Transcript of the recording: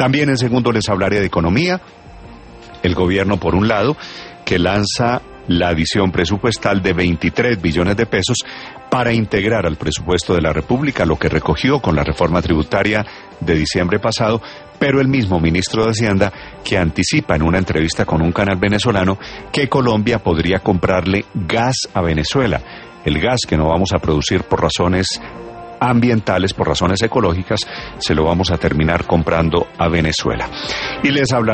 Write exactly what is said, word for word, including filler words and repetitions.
También en segundo les hablaré de economía. El gobierno, por un lado, que lanza la adición presupuestal de veintitrés billones de pesos para integrar al presupuesto de la República lo que recogió con la reforma tributaria de diciembre pasado, pero el mismo ministro de Hacienda que anticipa en una entrevista con un canal venezolano que Colombia podría comprarle gas a Venezuela, el gas que no vamos a producir por razones ambientales, por razones ecológicas, se lo vamos a terminar comprando a Venezuela. Y les hablaré